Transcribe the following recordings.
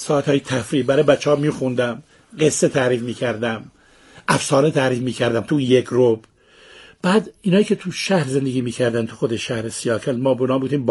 ساعت‌های تفریح برای بچه‌ها میخوندم، قصه تعریف میکردم، افسانه تعریف میکردم تو یک ربع. بعد اینایی که تو شهر زندگی میکردن، تو خود شهر سیاکل، ما بنا بودیم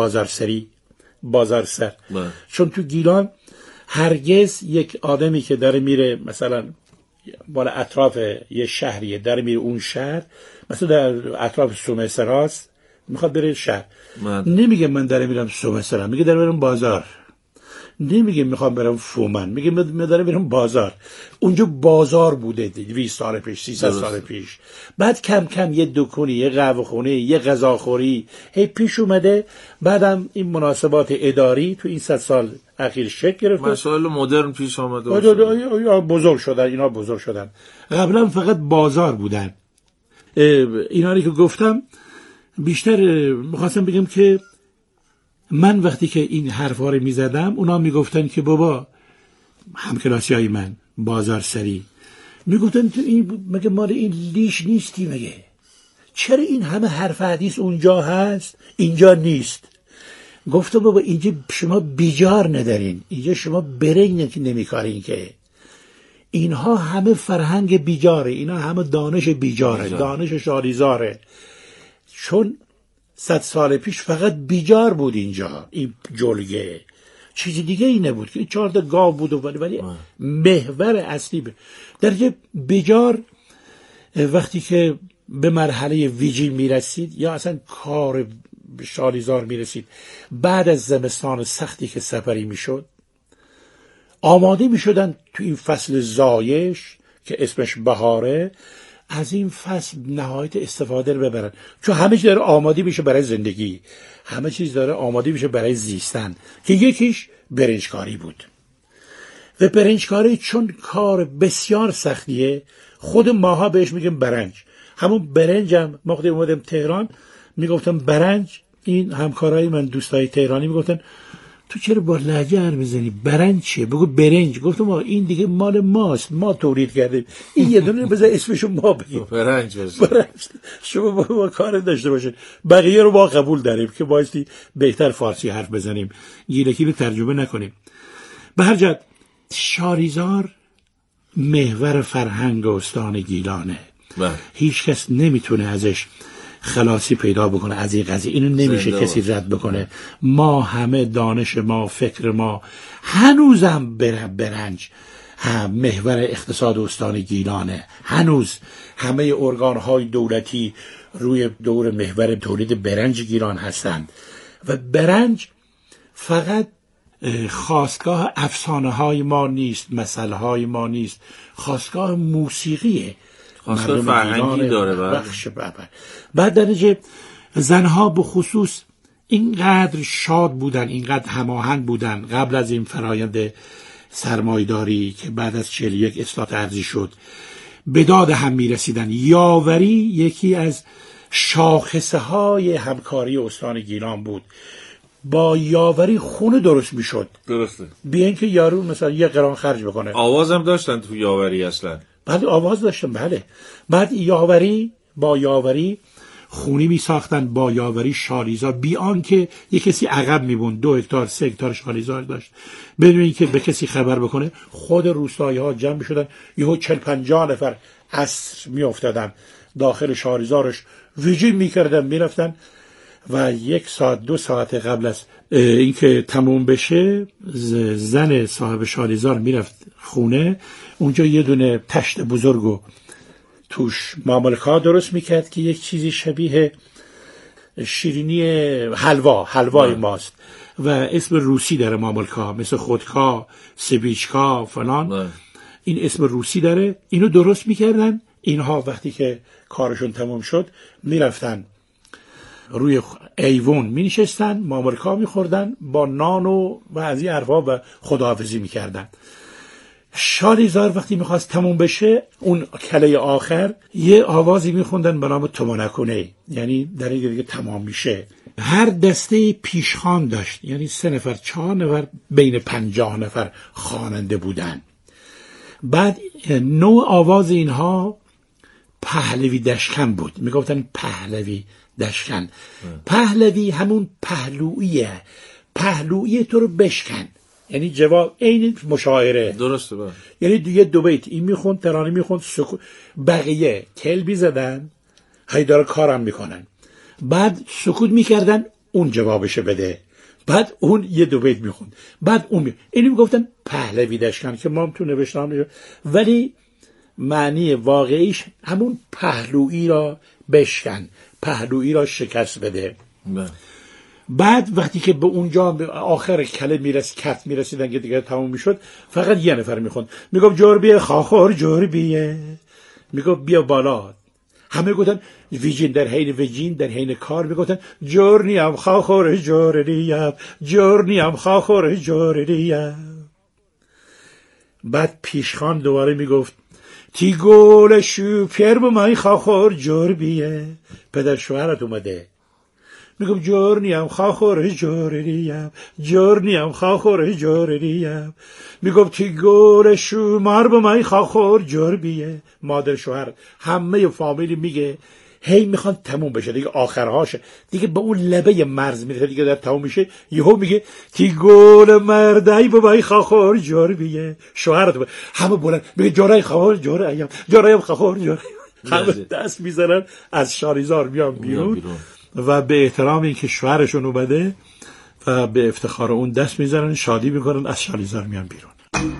بازارسر. چون تو گیلان هرگز یک آدمی که داره میره مثلا بالا اطراف یه شهریه، داره میره اون شهر، مثلا در اطراف سومسراست میخواد بره شهر، نمیگه من داره میرم سومسرا، میگه داره میرم بازار. نمیگه میخوام برم فومن، میگه من داره میرم بازار. اونجا بازار بوده 200 سال پیش، 300 سال پیش. بعد کم کم یه دکونی، یه قهوه‌خونه، یه غذاخوری هی پیش اومده. بعدم این مناسبات اداری تو این 100 سال اخیر شکل گرفت، مسائل مدرن پیش اومده، بزرگ شدن. اینا بزرگ شدن. قبلا فقط بازار بودن. اینا رو که گفتم بیشتر میخواستم بگم که من وقتی که این حرفا رو میزدم، اونا میگفتن که بابا، همکلاسی های من بازارسری میگفتن تو این مگه مال این لیش نیستی؟ مگه چرا این همه حرف حدیث اونجا هست اینجا نیست؟ گفتم بابا اینجا شما بیجار ندارین، اینجا شما برنج نمیکارین، که اینها همه فرهنگ بیجاره، اینا همه دانش بیجاره، دانش شالیزاره. چون 100 سال پیش فقط بیجار بود اینجا، این جلگه، چیزی دیگه ای نبود که 4 تا گاو بود، ولی محور اصلی درجه بیجار. وقتی که به مرحله ویجی میرسید یا اصلا کار شالیزار میرسید، بعد از زمستان سختی که سپری میشد، آماده میشدن تو این فصل زایش که اسمش بهاره، از این فصل نهایت استفاده رو ببرن. چون همه چیز داره آماده میشه برای زندگی، همه چیز داره آماده میشه برای زیستن، که یکیش برنجکاری بود. و برنجکاری چون کار بسیار سختیه، خود ماها بهش میگیم برنج. همون برنجم ما خودم اومدم تهران میگفتم برنج، این همکارای من دوستای تهرانی میگفتن تو چرا با لهجه حرف میزنی؟ برنج چیه؟ بگو برنج. گفتم این دیگه مال ماست، ما تولید کردیم، این یه دونه بذار اسمشو ما بگیم، برنج. شما با کار داشته باشید، بقیه رو با قبول داریم که بایستی بهتر فارسی حرف بزنیم، گیلکی رو ترجمه نکنیم. به هر جهت شالیزار محور فرهنگ استان گیلانه. هیچ کس نمیتونه ازش خلاصی پیدا بکنه از این قضیه، اینو نمیشه کسی رد بکنه. ما همه دانش ما، فکر ما هنوزم برنج محور اقتصاد استان گیلانه. هنوز همه ارگان‌های دولتی روی دور محور تولید برنج گیلان هستند و برنج فقط خاستگاه افسانه‌های ما نیست، مسئله‌های ما نیست، خاستگاه موسیقیه، خاصه فرهنگی داره. بعد درجه زنها به خصوص اینقدر شاد بودن، اینقدر هماهنگ بودن قبل از این فرایند سرمایه‌داری که بعد از 41 اصلاح ارضی شد، به داد هم میرسیدن. یاوری یکی از شاخصه های همکاری استان گیلان بود. با یاوری خونه درست میشد. درسته. بی اینکه یارو مثلا 1 قران خرج بکنه. آواز هم داشتن تو یاوری اصلا. بعد آواز داشتن، بله. بعد با یاوری خونی می ساختن، با یاوری شالیزار، بی آنکه یک کسی عقب میبوند. 2 هکتار 3 هکتار شالیزار داشت بدون اینکه به کسی خبر بکنه. خود روستایی ها جمع می شدن، یهو 40-50 نفر عصر می افتادن داخل شالیزارش، ویجی می کردن، می رفتن و 1 ساعت 2 ساعت قبل از اینکه تموم بشه زن صاحب شالیزار می رفت خونه، اونجا یه دونه تشت بزرگو توش ماملکا درست میکرد که یک چیزی شبیه شیرینی حلوای ماست و اسم روسی داره ماملکا، مثل خودکا، سبیچکا فلان. این اسم روسی داره. اینو درست میکردن. اینها وقتی که کارشون تموم شد میرفتن روی ایوون می نشستن، ماملکا می خوردن با نان و از این حرفا و خداحافظی می کردن. شالیزار وقتی می خواست تموم بشه، اون کله آخر یه آوازی می خوندن به نام تومنکونه، یعنی در این دیگه تمام میشه. هر دسته پیشخوان داشت، یعنی 3 نفر 4 نفر بین 50 نفر خواننده بودن. بعد نوع آواز اینها پهلوی دشکن بود. می گفتن پهلوی دشکن. پهلوی همون پهلویه، پهلویه تو رو بشکن، یعنی جواب عین مشاعره. درسته بله. یعنی یه دو بیت این میخوند، ترانه میخوند، بقیه کلبی زدن، هیدار کارم میکنن، بعد سکوت میکردن اون جوابش بده، بعد اون یه دو بیت میخوند، بعد اون اینو میگفتن پهلوی دشکن که ما هم تو نوشتم، ولی معنی واقعیش همون پهلویی را بشکن، پهلویی را شکست بده. بعد وقتی که به اونجا به آخر کله کف میرسیدن که دیگه تموم میشد، فقط یه نفر میخوند، میگفت جربیه خاخور جربیه، میگفت بیا بالا. همه گفتن ویجین، در حین ویجین در حین کار میگفتن جرنیم خاخور جرنیم، جرنیم خاخور جرنیم. بعد پیشخان دوباره میگفت تی گول شو پیر بمای خاخور جربیه، پدر شوهرت اومده، میگم جرنیم خاخور جرنیم، جرنیم خاخور جرنیم، میگم تی گول شو مار بمای خاخور جربیه. مادر شوهر همه فامیلی میگه هی میخوان تموم بشه دیگه، آخرهاشه دیگه، به اون لبه مرز میره دیگه، در تموم میشه یهو میگه تی گول مردای بمای خاخور جربیه. شوهرت همه بلند میگه جرای خاخور جریم، جرایم خاخور جریم، همه دست میزنن از شالیزار میان بیرون و به احترام این که شوهرشون اومده و به افتخار اون دست میزنن، شادی میکنن، از شالیزار میان بیرون.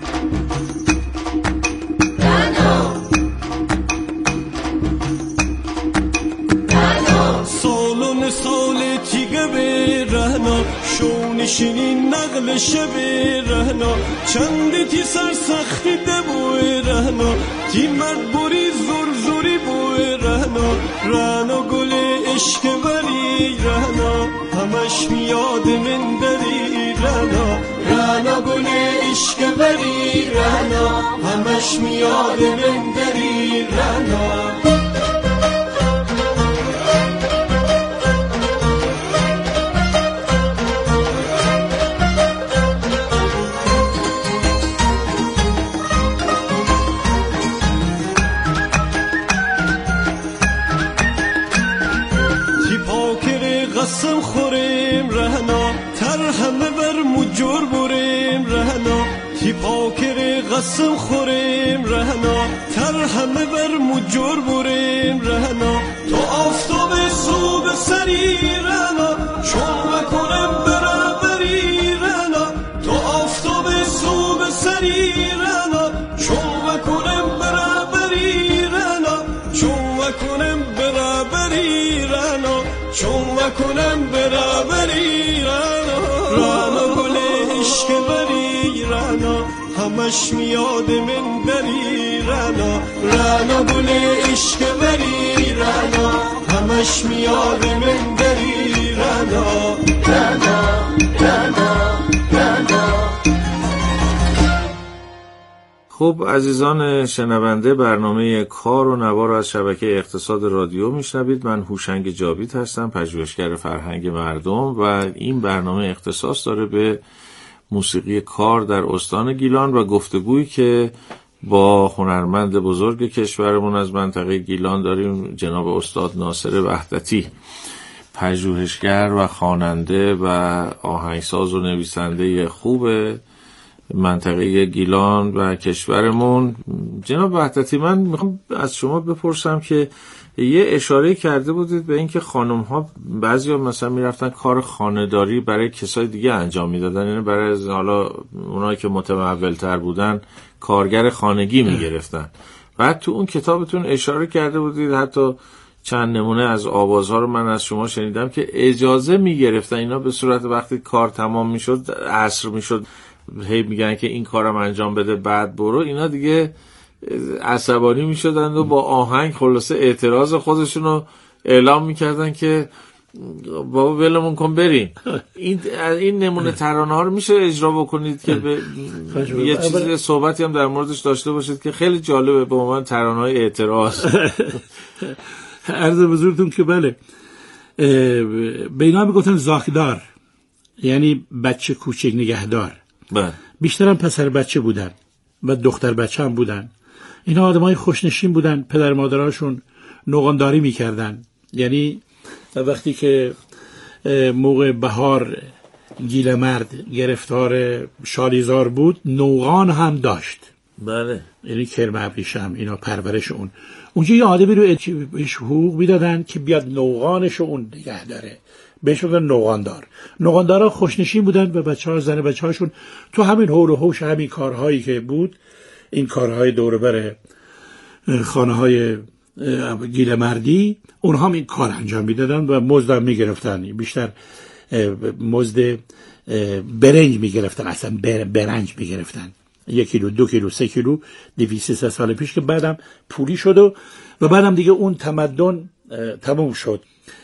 سالون سال تیگه به رهنا، شونشینی نقل شب رهنا، چندی تی سرسختی دبوی رهنا، تی مرد بوری زور زوری بوی رهنا، رهنا گل عشق بری رهنا، همش میاد من دری رهنا، رهنا گل عشق بری رهنا، همش میاد من دری رهنا. قسم خوریم رهنا، تر همه بر مجور بریم رهنا، تی پاکر قسم خوریم رهنا، تر همه بر مجور بریم رهنا، تو آفتاب صبح سری رهنا، چون بکنم برابری رهنا، تو آفتاب صبح سری رهنا، چون بکنم برابری رهنا، چون بکنم برابری رهنا، چون وکنم برابری رانا، رانا گل عشق بری رانا، همش میاد من دری رانا، رانا گل عشق بری رانا، همش میاد من دری رانا، رانا رانا رانا. خب عزیزان شنونده، برنامه کار و نوا را از شبکه اقتصاد رادیو میشنوید. من هوشنگ جاوید هستم، پژوهشگر فرهنگ مردم، و این برنامه اختصاص داره به موسیقی کار در استان گیلان و گفتگویی که با هنرمند بزرگ کشورمون از منطقه گیلان داریم، جناب استاد ناصر وحدتی، پژوهشگر و خواننده و آهنگساز و نویسنده خوب منطقه گیلان و کشورمون. جناب وحدتی، من میخوام از شما بپرسم که یه اشاره کرده بودید به اینکه خانم‌ها بعضیا مثلا میرفتن کار خانه‌داری برای کسای دیگه انجام میدادن، یعنی برای حالا اونایی که متمول‌تر بودن کارگر خانگی میگرفتن. بعد تو اون کتابتون اشاره کرده بودید حتی چند نمونه از آوازها رو من از شما شنیدم که اجازه میگرفتن اینا به صورت وقتی کار تمام میشد، عصر میشد، هی میگن که این کارم انجام بده بعد برو، اینا دیگه عصبانی میشدن و با آهنگ خلاصه اعتراض خودشون رو اعلام میکردن که بابا ولمون کن بریم. این نمونه ترانه ها رو میشه اجرا بکنید که یه چیزی صحبتی هم در موردش داشته باشید که خیلی جالبه به عنوان ترانه های اعتراض. عرض بزرگتون که بله، به اینا میگفتن زاکدار، یعنی بچه کوچک نگهدار. بیشتر هم پسر بچه بودن و دختر بچه هم بودن. اینا آدمای خوشنشین بودن، پدر مادرهاشون نوغانداری میکردن، یعنی وقتی که موقع بهار گیلمرد گرفتار شالیزار بود، نوغان هم داشت. بله. یعنی کرم ابریشم، اینا پرورش اونجا یه آدمی رو بهش حقوق میدادن که بیاد نوغانش رو اون نگه داره، بهش میگن نوغاندار. نوغاندارا خوشنشین بودن و بچه‌ها زن بچه‌هاشون تو همین حول و حوش همین کارهایی که بود، این کارهای دور بر خانه‌های گیلمردی، اونها هم این کار انجام میدادن و مزد هم میگرفتن، بیشتر مزد برنج میگرفتن، اصلا برنج میگرفتن، 1 کیلو 2 کیلو 3 کیلو 200 سال پیش، که بعدم پولی شد و بعدم دیگه اون تمدن تموم شد.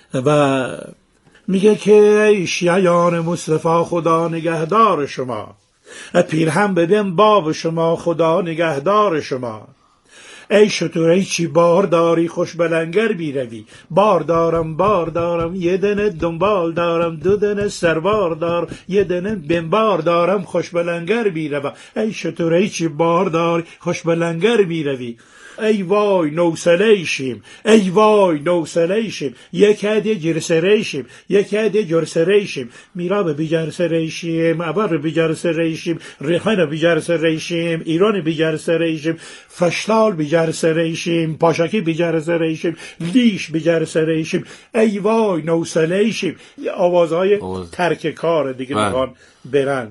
و میگه که ای شیعیان مصطفی خدا نگهدار شما، پیرهن ببین باب شما خدا نگهدار شما. ای شطوره چی بار داری خوش بلنگر بیروی، بار دارم یه دنه دنبال دارم، 2 دنه سروار دار، یه دنه بنبار دارم خوش بلنگر بیروی. ای شطوره چی بار داری خوش بلنگر بیروی. ای وای نوسلیشیم، ای وای نوسلیشیم، یک هدیه جرسریشیم، یک هدیه جرسریشیم، میراب بیجرسریشیم، ابر بیجرسریشیم، ریحان بیجرسریشیم، ایران بیجرسریشیم، فشتال بیجرسریشیم، پاشکی بیجرسریشیم، لیش بیجرسریشیم، ای وای نوسلیشیم. آوازهای ترک کار دیگه میخوان برن.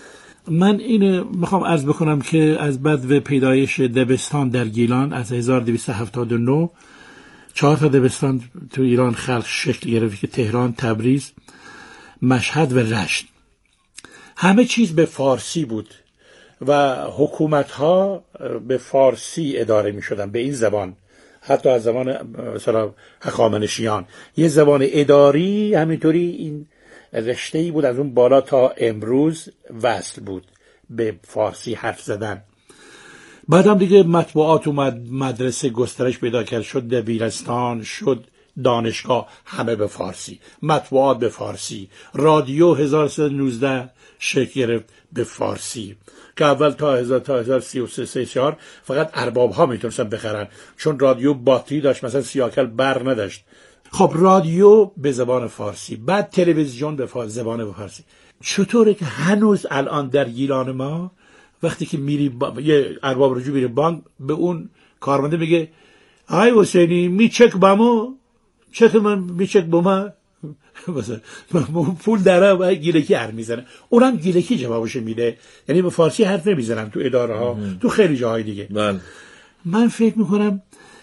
من اینو میخوام عرض بکنم که از بدو پیدایش دبستان در گیلان از 1279 4 تا دبستان تو ایران خلق شکل گرفت که تهران، تبریز، مشهد و رشت. همه چیز به فارسی بود و حکومت‌ها به فارسی اداره می‌شدن، به این زبان. حتی از زمان مثلا هخامنشیان یه زبان اداری همینطوری این رشته‌ای بود، از اون بالا تا امروز وصل بود به فارسی حرف زدن. بعدم دیگه مطبوعات اومد، مدرسه گسترش پیدا کرد، شد دبیرستان، شد دانشگاه، همه به فارسی، مطبوعات به فارسی، رادیو 1319 شکل گرفت به فارسی که اول تا 1333 فقط ارباب ها میتونستن بخرن، چون رادیو باتری داشت، مثلا سیاکل بر نداشت. خب رادیو به زبان فارسی، بعد تلویزیون به زبان فارسی. چطوره که هنوز الان در گیلان ما وقتی که میری یه ارباب رجوع میره بانک، به اون کارمنده میگه آی حسینی میچک بامو، چک من میچک بوما، مثلا پول داره و گیلکی حرف میزنه، اونم گیلکی جوابش میده، یعنی به فارسی حرف نمیزنن تو اداره ها، تو خیلی جاهای دیگه. من فکر میکنم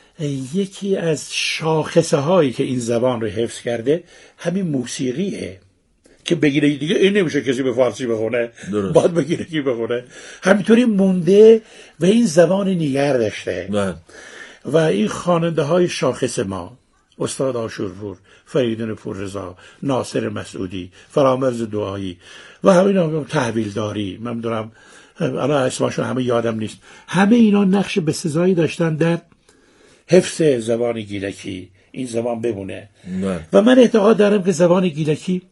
یکی از شاخصه هایی که این زبان رو حفظ کرده همین موسیقیه که بگیره دیگه این نمیشه کسی به فارسی بخونه، باید بگیره کی بخونه، همینطوری مونده و این زبان نیگر داشته. و این خواننده های شاخص ما، استاد آشورپور، فریدون پوررضا، ناصر مسعودی، فرامرز دعایی و همین تحویل داری، من میدونم الان اسمشون همه یادم نیست، همه اینا نقش بسزایی داشتن در حفظ زبان گیلکی، این زبان بمونه. و من اعتقاد دارم که زبان گیلکی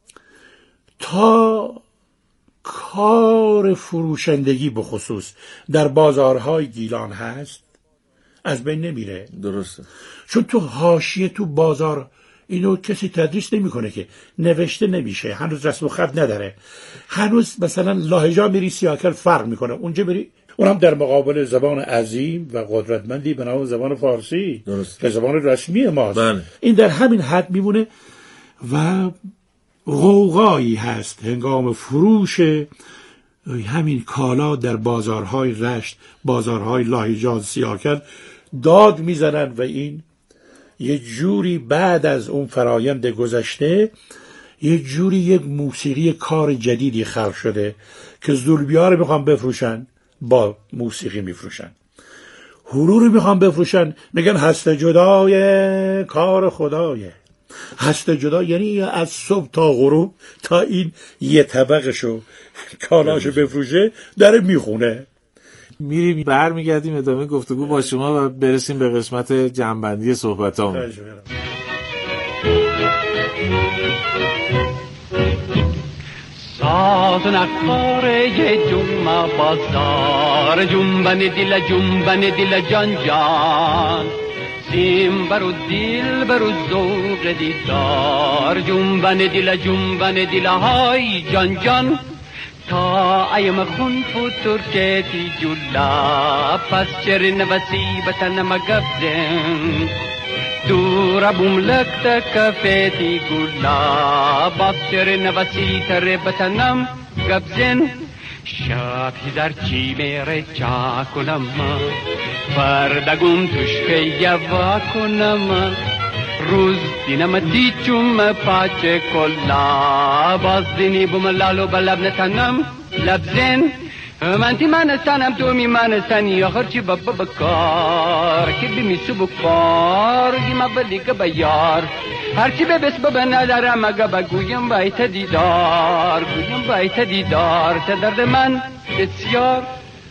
تا کار فروشندگی به خصوص در بازارهای گیلان هست از بین نمیره. درسته. چون تو حاشیه تو بازار اینو کسی تدریس نمیکنه، که نوشته نمیشه، هنوز رسم و خط نداره، هنوز مثلا لاهجا میری سیاکل فرق میکنه، اونجا میری اونم در مقابل زبان عظیم و قدرتمندی به نام زبان فارسی که زبان رسمی ماست. این در همین حد میمونه و غوغایی هست هنگام فروش همین کالا در بازارهای رشت، بازارهای لاهیجان، سیاکل داد میزنن و این یه جوری بعد از اون فرایند گذشته یه جوری یک موسیقی کار جدیدی خلق شده که زولبی‌ها رو میخوان بفروشن، با موسیقی میفروشن. حرور رو میخوان بفروشن، میگن هست جدای کار خدایه. هست جدا یعنی از صبح تا غروب تا این یه طبقشو کالاشو بفروشه داره میخونه. میریم برمیگردیم ادامه گفتگو با شما و برسیم به قسمت جنبندی صحبتامون. ساز نقاره جمعه بازار، جنبن دل جان جان، سیم برو دیل برو ذوق دیدار جنبن دل های جان جان تا ایم خون فترکتی جلا پس چرن وسی بتن مگبزن دورا بوملک تکفیتی گلا باز چرن وسی تر بتنم گبزن شب هزار چی میره چا کنم فردگون توش که یوا کنم روز دینم دیچوم پاچه کلا باز دینی بوم لالو بلب نتنم لبزن من تی منستانم تو می منستانی آخر چی بابا بکار که بیمیسو بکار گیما بلیگ بیار هرچی به بس بابا ندارم اگه بگویم بایت دیدار گویم بایت دیدار تا درد من بسیار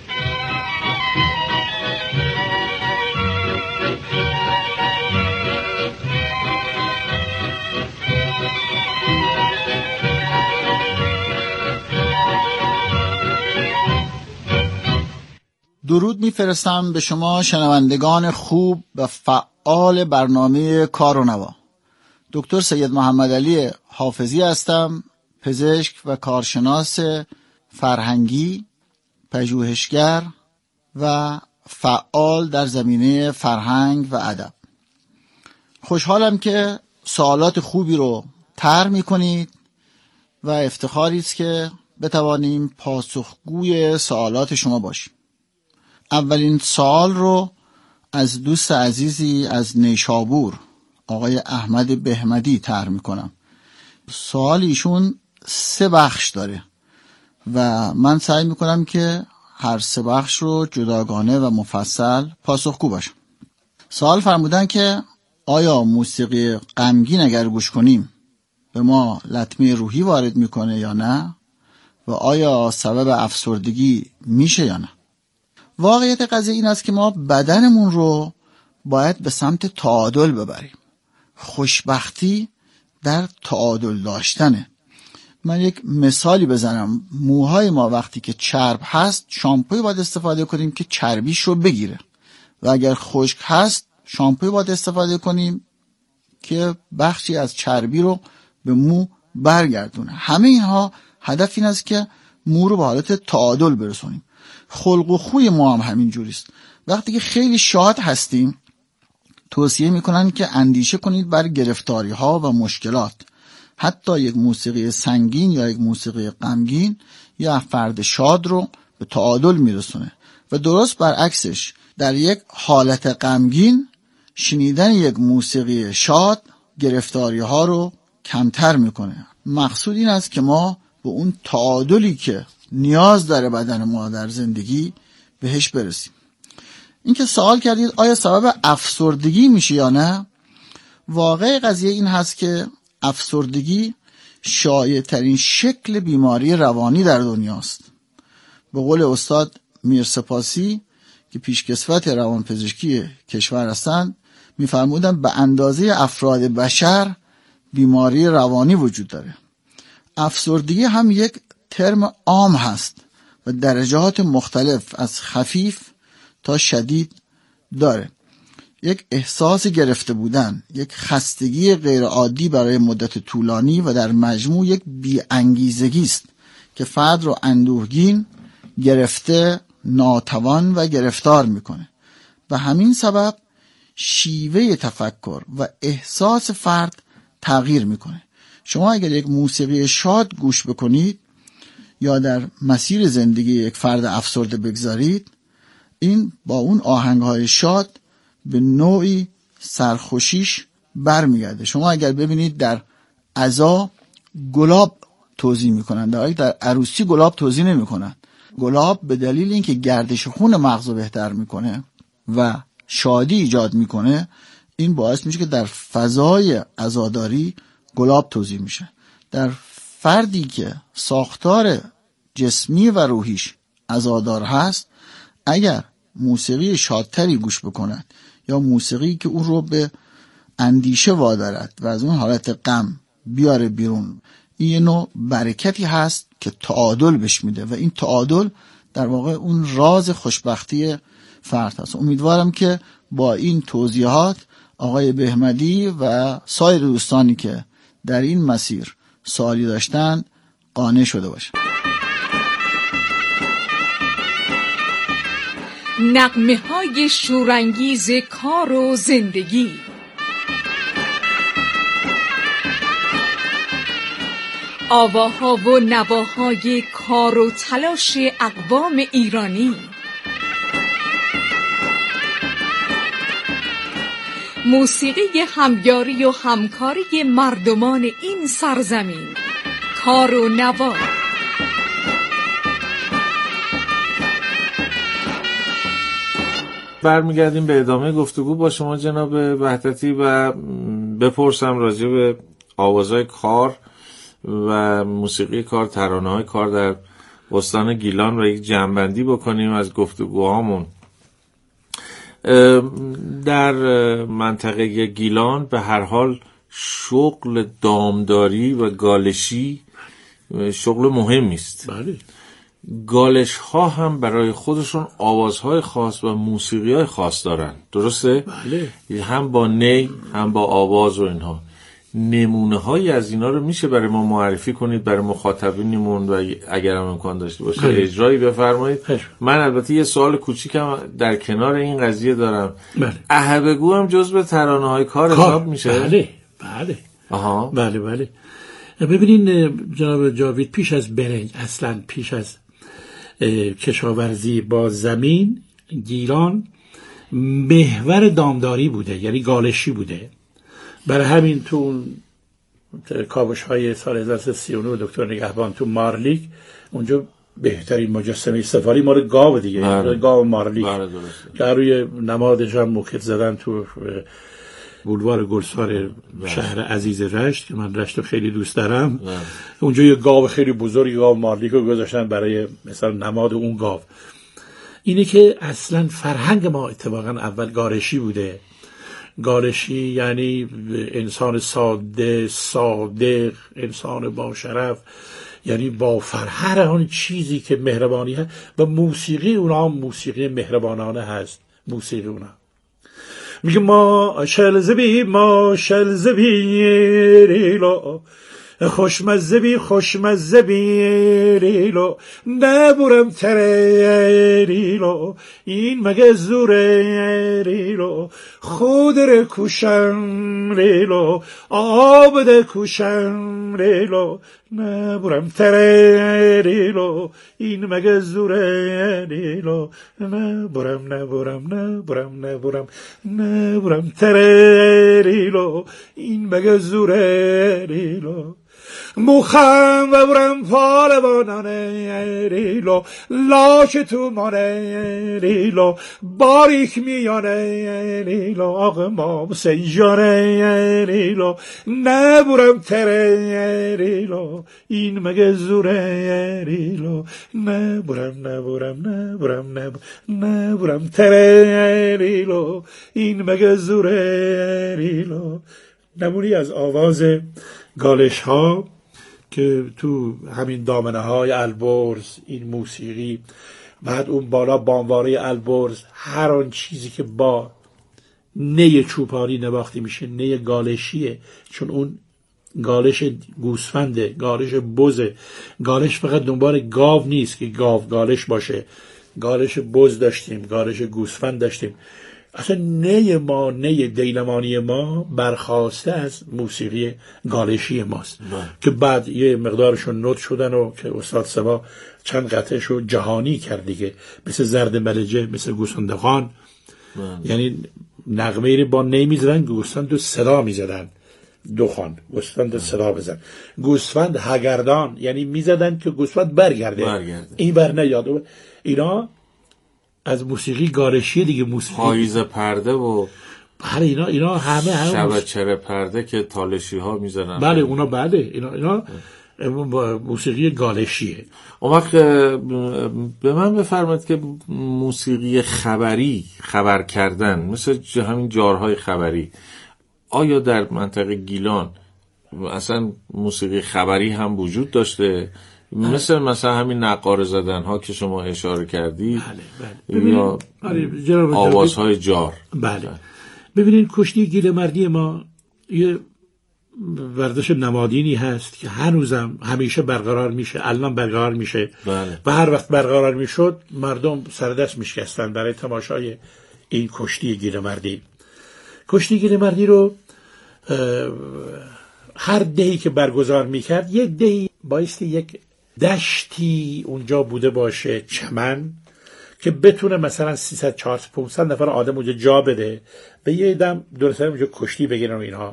درود میفرستم به شما شنوندگان خوب و فعال برنامه کار و نوا. دکتر سید محمد علی حافظی هستم، پزشک و کارشناس فرهنگی، پژوهشگر و فعال در زمینه فرهنگ و ادب. خوشحالم که سوالات خوبی رو طرح می‌کنید و افتخاری است که بتوانیم پاسخگوی سوالات شما باشیم. اولین سوال رو از دوست عزیزی از نیشابور، آقای احمد بهمدی طرح میکنم. سوال ایشون 3 بخش داره و من سعی میکنم که هر 3 بخش رو جداگانه و مفصل پاسخگو باشم. سوال فرمودن که آیا موسیقی غمگین اگر گوش کنیم به ما لطمه روحی وارد میکنه یا نه و آیا سبب افسردگی میشه یا نه؟ واقعیت قضیه این است که ما بدنمون رو باید به سمت تعادل ببریم. خوشبختی در تعادل داشتنه. من یک مثالی بزنم. موهای ما وقتی که چرب هست شامپوی باید استفاده کنیم که چربیش رو بگیره و اگر خشک هست شامپوی باید استفاده کنیم که بخشی از چربی رو به مو برگردونه. همه اینها هدف این است که مو رو به حالت تعادل برسونیم. خلق و خوی ما هم همین جوریست. وقتی که خیلی شاد هستیم توصیه میکنن که اندیشه کنید بر گرفتاری ها و مشکلات. حتی یک موسیقی سنگین یا یک موسیقی غمگین یا فرد شاد رو به تعادل میرسونه و درست برعکسش در یک حالت غمگین شنیدن یک موسیقی شاد گرفتاری ها رو کمتر میکنه. مقصود این است که ما به اون تعادلی که نیاز داره بدن ما در زندگی بهش برسیم. این که سوال کردید آیا سبب افسردگی میشه یا نه، واقع قضیه این هست که افسردگی شایع ترین شکل بیماری روانی در دنیاست. به قول استاد میرسپاسی که پیشکسوت روانپزشکی کشور هستند میفرمودن به اندازه افراد بشر بیماری روانی وجود داره. افسردگی هم یک ترم عام هست و درجات مختلف از خفیف تا شدید داره. یک احساس گرفته بودن، یک خستگی غیر عادی برای مدت طولانی و در مجموع یک بی‌انگیزگی است که فرد رو اندوهگین، گرفته، ناتوان و گرفتار میکنه. و همین سبب شیوه تفکر و احساس فرد تغییر میکنه. شما اگر یک موسیقی شاد گوش بکنید یا در مسیر زندگی یک فرد افسرده بگذارید، این با اون آهنگهای شاد به نوعی سرخوشیش برمیگرده. شما اگر ببینید در عزا گلاب توزیع میکنن، در حالی در عروسی گلاب توزیع نمیکنن. گلاب به دلیل اینکه گردش خون مغز بهتر میکنه و شادی ایجاد میکنه، این باعث میشه که در فضای عزاداری گلاب توزیع میشه. در فردی که ساختار جسمی و روحیش عزادار هست، اگر موسیقی شادتری گوش بکند یا موسیقی که اون رو به اندیشه وادارد و از اون حالت غم بیاره بیرون، این نوع برکتی هست که تعادل بهش میده و این تعادل در واقع اون راز خوشبختی فرد هست. امیدوارم که با این توضیحات آقای بهمدی و سایر دوستانی که در این مسیر سوالی داشتن قانع شده باشن. نغمه‌های شورانگیز کار و زندگی. آواها و نواهای کار و تلاش اقوام ایرانی. موسیقی همیاری و همکاری مردمان این سرزمین. کار و نوا. برمیگردیم به ادامه گفتگو با شما جناب وحدتی و بپرسم راجع به آوازهای کار و موسیقی کار، ترانه‌های کار در استان گیلان و یک جمع‌بندی بکنیم از گفتگوهامون. در منطقه گیلان به هر حال شغل دامداری و گالشی شغل مهمی است. بله. گالش ها هم برای خودشون آوازهای خاص و موسیقی‌های خاص دارن، درسته؟ بله. هم با نی هم با آواز و اینها. نمونه هایی از اینا رو میشه برای ما معرفی کنید برای مخاطبینمون و اگر هم امکان داشته باشه اجرایی بفرمایید. من البته یه سوال کوچیکم در کنار این قضیه دارم. بله. اهبگو هم جزو ترانه‌های کار حساب میشه؟ بله بله. آها. بله بله. ببینین جناب جاوید، پیش از برنج، اصلا پیش از کشاورزی با زمین، گیلان محور دامداری بوده، یعنی گالشی بوده. برای همین تو کاوش های سال 1339 دکتر نگهبان تو مارلیک، اونجا بهترین مجسمه سفاری مال گاو دیگه، گاو مارلیک که روی نمادش هم موکت زدن تو بولوار گلسار شهر عزیز رشت که من رشت خیلی دوست دارم. اونجا یه گاو خیلی بزرگی، گاو مارلیک رو گذاشتن برای مثلا نماد اون گاو. اینه که اصلا فرهنگ ما اتفاقا اول گالشی بوده. گالشی یعنی انسان ساده، صادق، انسان با شرف، یعنی با هر آن چیزی که مهربانی هست و موسیقی اونا هم موسیقی مهربانانه هست. موسیقی اونا میگه ما شلزبی ریلو خوشمزه بی ریلو نبورم تره ریلو این مگه زوره ریلو خودر کوشم ریلو آبده کوشم ریلو نبورم تره ریلو این مگه زوره ریلو نبورم تره ریلو این مگه زوره ریلو موخم و برم پالوانانه ریلو لاش تو مانه ریلو باریک میانه ریلو آق ما سنجانه ریلو نبورم تره ریلو این مگه زوره ریلو نبورم تره ریلو این مگه زوره ریلو. نمونی از آواز گالش ها که تو همین دامنه های البرز، این موسیقی، بعد اون بالا بانواره البرز، هر آن چیزی که با نی چوپانی نواخته میشه نی گالشیه، چون اون گالش گوسفنده، گالش بزه. گالش فقط دنبال گاو نیست که گاو گالش باشه، گالش بز داشتیم، گالش گوسفند داشتیم. اصلا نی دیلمانی ما برخواسته از موسیقی گالشی ماست که بعد یه مقدارشون نوت شدن و که استاد سبا چند قطعشو جهانی کرد دیگه، مثل زرد ملجه، مثل گوسفندخان. یعنی نغمه رو با نی میزدن، گوسفند صدا میزدن، دخان گوسفند صدا بزن، گوسفند هگردان، یعنی میزدن که گوسفند برگرده. این بر نیاد. اینا از موسیقی گالشی دیگه، موسیقی پاییز پرده و بله اینا همه شبچره پرده که تالشی ها میزنن. بله اونا بله اینا موسیقی گالشیه. اون وقت به من بفرمایید که موسیقی خبری، خبر کردن، مثل همین جارهای خبری، آیا در منطقه گیلان اصلا موسیقی خبری هم وجود داشته؟ مثلا همین نقاره زدن ها که شما اشاره کردی، بله. یا آوازهای جار. بله. ببینید کشتی گیلمردی ما یه ورزش نمادینی هست که هنوزم همیشه برقرار میشه، الان برقرار میشه. بله. و هر وقت برقرار میشد مردم سردست میشکستن برای تماشای این کشتی گیلمردی. کشتی گیلمردی رو هر دهی که برگزار میکرد، یک دهی بایستی یک دشتی اونجا بوده باشه، چمن، که بتونه مثلا 300-400-500 نفر آدم اونجا جا بده، به یه دم درسته اونجا کشتی بگیرن و اینها،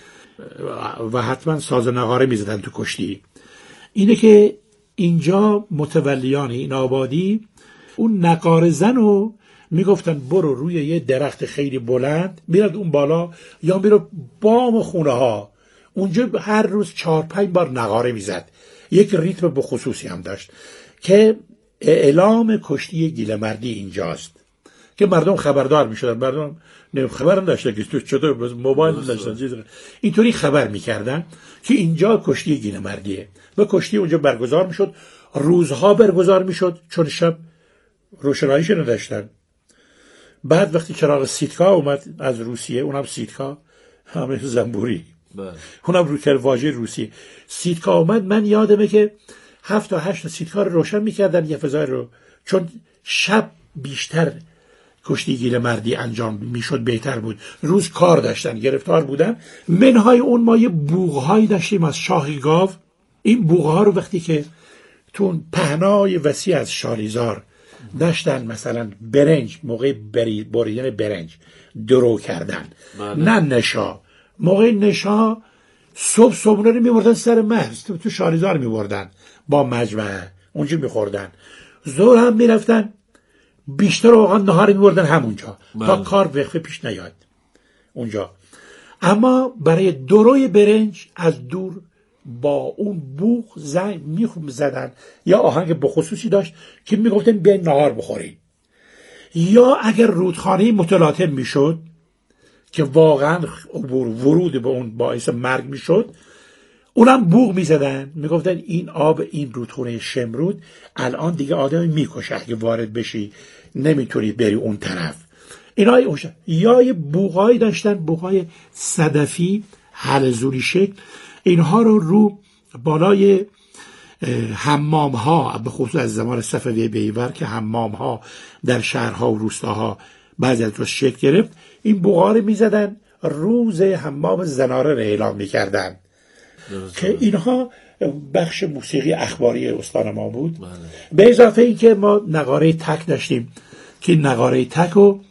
و حتما ساز و نغاره میزدن تو کشتی. اینه که اینجا متولیان این آبادی اون نغاره زن رو میگفتن برو روی یه درخت خیلی بلند، میرد اون بالا یا میرد بام خونه ها، اونجا هر روز 4-5 بار نغاره میزد. یک ریتم بخصوصی هم داشت که اعلام کشتی گیلمردی اینجاست، که مردم خبردار میشدن. مردم خبر نداشتن که تو چطور موبایل نداشتن، اینطوری خبر میکردن که اینجا کشتی گیلمردیه و کشتی اونجا برگزار میشد. روزها برگزار میشد چون شب روشناییش نداشتن. بعد وقتی چراغ سیتکا اومد از روسیه، اونم سیتکا همه زنبوری، اونم روی واژه روسی سیتکا اومد، من یادمه که 7 تا 8 سیتکا رو روشن میکردن یه فضای رو، چون شب بیشتر کشتی گیلمردی انجام میشد، بهتر بود. روز کار داشتن، گرفتار بودن. منهای اون ما یه بوغهایی داشتیم از شاخ گاو. این بوغها رو وقتی که تو پهنای وسیع از شالیزار داشتن مثلا برنج، موقع بریدن برنج درو کردن، نه نشا، موقع نشا صبحونه رو میبردن سر مرز تو شالیزار میبردن با مجمع، اونجا میخوردن. ظهر هم میرفتن بیشتر اوقات نهار میبردن همونجا تا کار وقفه پیش نیاد اونجا. اما برای دروی برنج از دور با اون بوق زنگ میزدن، یا آهنگ بخصوصی داشت که میگفتن بیاین نهار بخورین. یا اگر رودخانه متلاطم میشد که واقعا ورود به اون باعث مرگ میشد، اونم بوق میزدن، میگفتن این آب این رودخانه شمرود الان دیگه آدم میکشه، اگه وارد بشی نمیتونید بری اون طرف. اینای اوشن. یا یه بوقایی داشتن، بوقای صدفی حلزونی شکل، اینها رو بالای حمام ها، به خصوص از زمان صفوی بیور که حمام ها در شهرها و روستاها بعضی از روز شکل گرفت، این بوقا رو میزدن، روز حمام زناره رو اعلام میکردن که اینها بخش موسیقی اخباری استان ما بود. به اضافه این که ما نغاره تک داشتیم که نغاره تک رو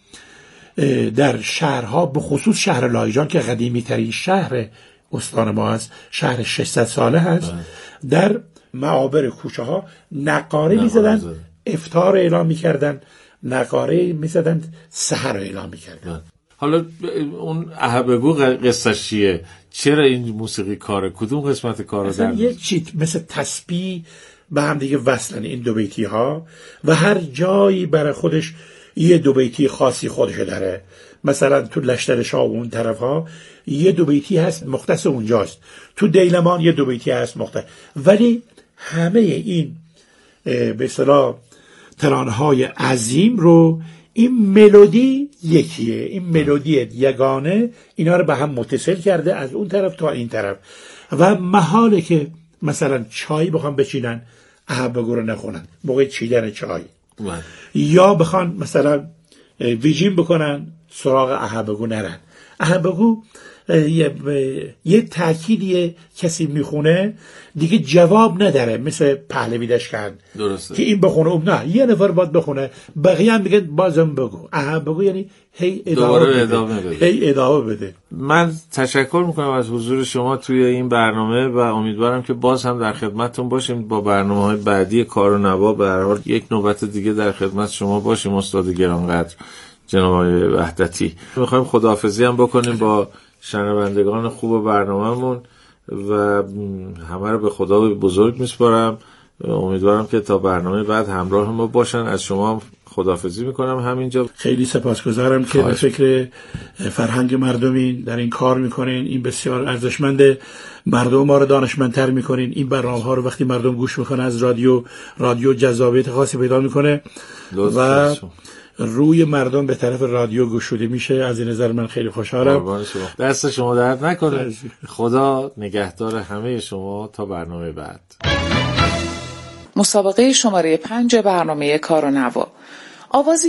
در شهرها، به خصوص شهر لایجان که قدیمی ترین شهر استان ما هست، شهر 600 ساله هست، در معابر کوچه ها نغاره میزدن، افطار اعلام میکردن، نغاره میزدن، سحر اعلام میکردن. حالا اون اهبگو قصه‌ش چیه؟ چرا این موسیقی کاره؟ کدوم قسمت کار رو یه چیز مثل تسبیح به هم دیگه وصلن این دو بیتی ها، و هر جایی برای خودش یه دو بیتی خاصی خودش داره. مثلا تو لشتر شاه و اون طرف ها یه دو بیتی هست مختص اونجاست، تو دیلمان یه دو بیتی هست مختص، ولی همه این به اصطلاح ترانه‌های عظیم رو این ملودی یکیه، این ملودی یگانه اینا رو به هم متصل کرده از اون طرف تا این طرف. و محاله که مثلا چای بخوام بچینن اهبگو رو نخونن موقع چیدن چای، یا بخوان مثلا ویجین بکنن سراغ اهبگو نرن. اهبگو یه تأکیدیه، کسی میخونه دیگه جواب نداره، مثل پهلوی دشکند که این بخونه اون نه، یه نفر باید بخونه، بقیه هم بگن بازم بگو. بگو یعنی هی ادامه بده. من تشکر میکنم از حضور شما توی این برنامه و امیدوارم که باز هم در خدمتتون باشیم با برنامه‌های بعدی کار و نوا. به هر حال یک نوبت دیگه در خدمت شما باشیم استاد گرانقدر جناب آقای وحدتی. میخوایم خداحافظی هم بکنیم با شنوندگان خوب برنامه‌مون و همه رو به خدا بزرگ میسپارم. امیدوارم که تا برنامه بعد همراه ما باشن. از شما خداحافظی میکنم همینجا. خیلی سپاسگزارم که به فکر فرهنگ مردمی در این کار میکنین. این بسیار ارزشمنده، مردم ما رو دانشمندتر میکنین. این برنامه‌ها رو وقتی مردم گوش میکنن از رادیو جذابیت خاصی پیدا میکنه و روی مردم به طرف رادیو گشوده میشه. از این نظر من خیلی خوشحالم. دست شما درد نکنه. خدا نگهدار همه شما تا برنامه بعد. مسابقه شماره 5 برنامه کار و نوا. آوازی